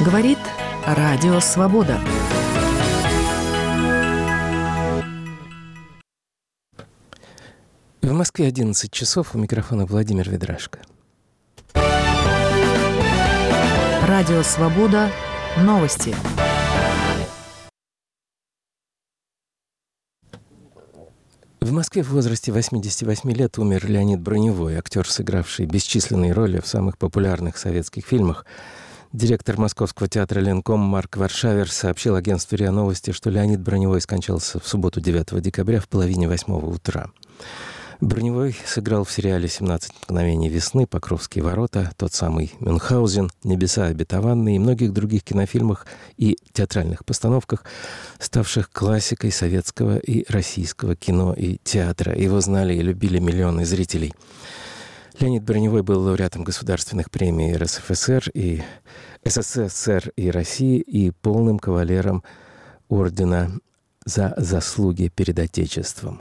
Говорит Радио Свобода. В Москве 11 часов. У микрофона Владимир Ведрашко. Радио Свобода. Новости. В Москве в возрасте 88 лет умер Леонид Броневой, актер, сыгравший бесчисленные роли в самых популярных советских фильмах. Директор Московского театра «Ленком» Марк Варшавер сообщил агентству РИА Новости, что Леонид Броневой скончался в субботу 9 декабря в половине 8 утра. Броневой сыграл в сериале «17 мгновений весны», «Покровские ворота», тот самый «Мюнхгаузен», «Небеса обетованные» и многих других кинофильмах и театральных постановках, ставших классикой советского и российского кино и театра. Его знали и любили миллионы зрителей. Леонид Броневой был лауреатом государственных премий РСФСР и СССР и России и полным кавалером ордена за заслуги перед Отечеством.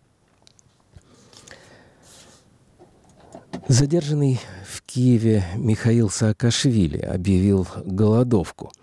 Задержанный в Киеве Михаил Саакашвили объявил голодовку.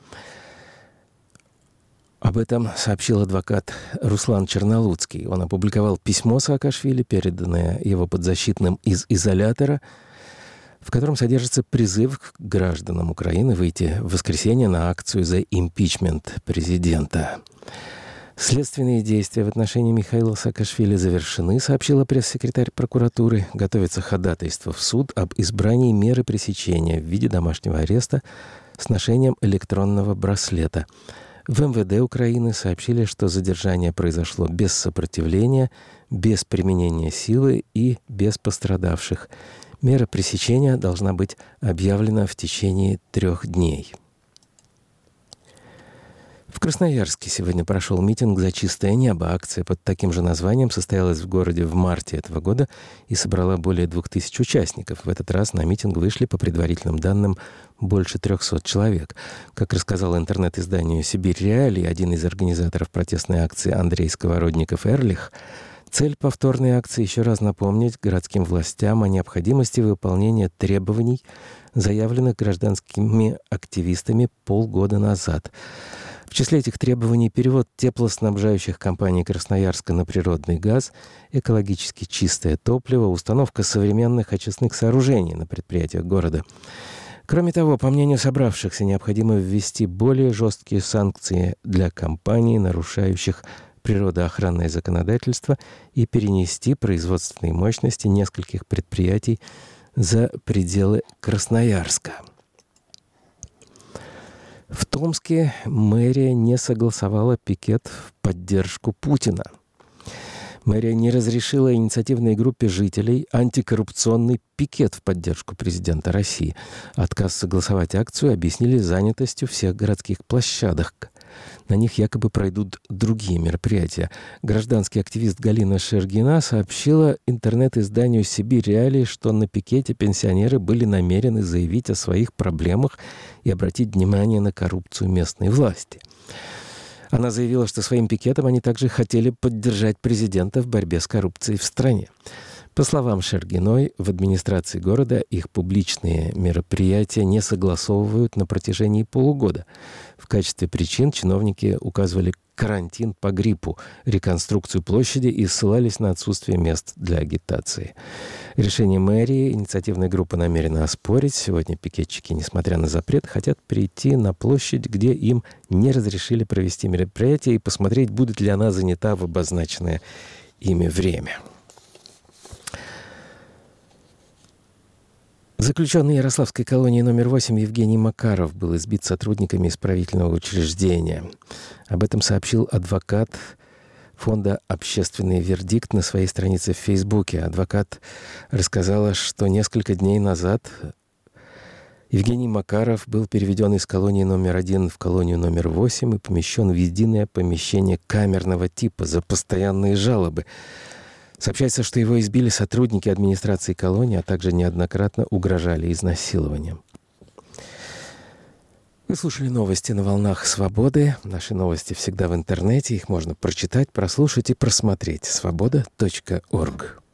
Об этом сообщил адвокат Руслан Чернолуцкий. Он опубликовал письмо Саакашвили, переданное его подзащитным из изолятора, в котором содержится призыв к гражданам Украины выйти в воскресенье на акцию за импичмент президента. Следственные действия в отношении Михаила Саакашвили завершены, сообщила пресс-секретарь прокуратуры. Готовится ходатайство в суд об избрании меры пресечения в виде домашнего ареста с ношением электронного браслета. В МВД Украины сообщили, что задержание произошло без сопротивления, без применения силы и без пострадавших. Мера пресечения должна быть объявлена в течение 3 дней. В Красноярске сегодня прошел митинг «За чистое небо». Акция под таким же названием состоялась в городе в марте этого года и собрала более 2000 участников. В этот раз на митинг вышли, по предварительным данным, больше 300 человек. Как рассказал интернет-изданию «Сибирь Реалии» один из организаторов протестной акции Андрей Сковородников-Эрлих, цель повторной акции — еще раз напомнить городским властям о необходимости выполнения требований, заявленных гражданскими активистами полгода назад. В числе этих требований перевод теплоснабжающих компаний Красноярска на природный газ, экологически чистое топливо, установка современных очистных сооружений на предприятиях города. Кроме того, по мнению собравшихся, необходимо ввести более жесткие санкции для компаний, нарушающих природоохранное законодательство, и перенести производственные мощности нескольких предприятий за пределы Красноярска. В Томске мэрия не согласовала пикет в поддержку Путина. Мэрия не разрешила инициативной группе жителей антикоррупционный пикет в поддержку президента России. Отказ согласовать акцию объяснили занятостью всех городских площадок. На них якобы пройдут другие мероприятия. Гражданский активист Галина Шергина сообщила интернет-изданию «Сибирь Реалии», что на пикете пенсионеры были намерены заявить о своих проблемах и обратить внимание на коррупцию местной власти. Она заявила, что своим пикетом они также хотели поддержать президента в борьбе с коррупцией в стране. По словам Шергиной, в администрации города их публичные мероприятия не согласовывают на протяжении полугода. В качестве причин чиновники указывали карантин по гриппу, реконструкцию площади и ссылались на отсутствие мест для агитации. Решение мэрии инициативная группа намерена оспорить. Сегодня пикетчики, несмотря на запрет, хотят прийти на площадь, где им не разрешили провести мероприятие, и посмотреть, будет ли она занята в обозначенное ими время. Заключенный Ярославской колонии номер 8 Евгений Макаров был избит сотрудниками исправительного учреждения. Об этом сообщил адвокат фонда «Общественный вердикт» на своей странице в Фейсбуке. Адвокат рассказала, что несколько дней назад Евгений Макаров был переведен из колонии номер 1 в колонию номер 8 и помещен в единое помещение камерного типа за постоянные жалобы. Сообщается, что его избили сотрудники администрации колонии, а также неоднократно угрожали изнасилованием. Вы слушали новости на волнах «Свободы». Наши новости всегда в интернете. Их можно прочитать, прослушать и просмотреть. Свобода.орг.